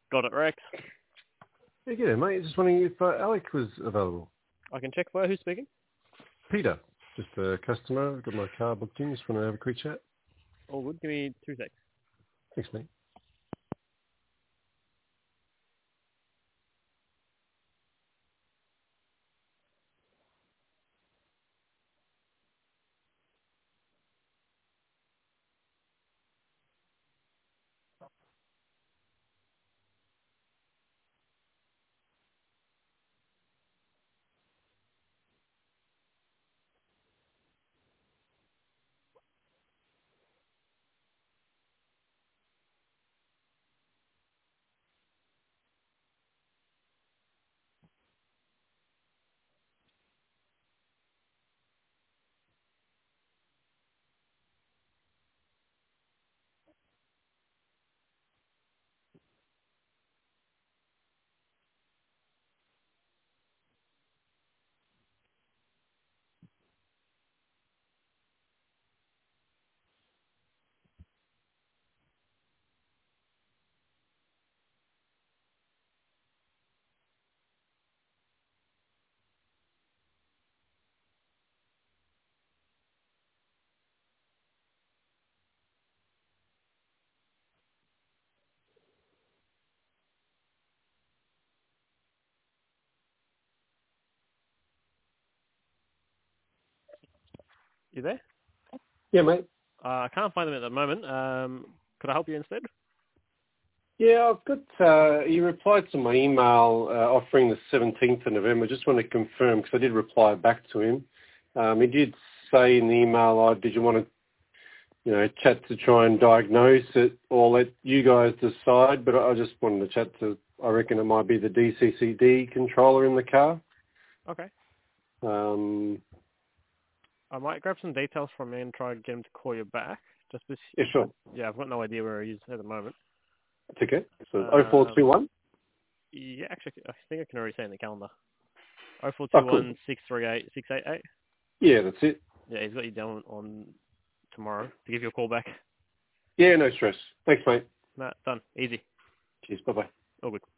Got it, Rex. Yeah, good, mate. Just wondering if Alec was available. I can check for who's speaking. Peter, just a customer. Got my car booked in. Just want to have a quick chat. All good. Give me 2 seconds. Thanks, mate. You there? Yeah, mate. I can't find them at the moment. Could I help you instead? Yeah, I've got, you replied to my email offering the 17th of November. Just want to confirm, because I did reply back to him. He did say in the email, did you want to, chat to try and diagnose it or let you guys decide? But I just wanted to chat to, I reckon it might be the DCCD controller in the car. Okay. Um, I might grab some details from him and try to get him to call you back. Just this. yeah, sure. Yeah, I've got no idea where he is at the moment. It's okay. So Um, 0421? yeah, actually, I think I can already see in the calendar. Oh, cool. 0421 638 688. Yeah, that's it. Yeah, he's got you down on tomorrow to give you a call back. Yeah, no stress. Thanks, mate. Nah, done. Easy. Cheers. Bye-bye. All good.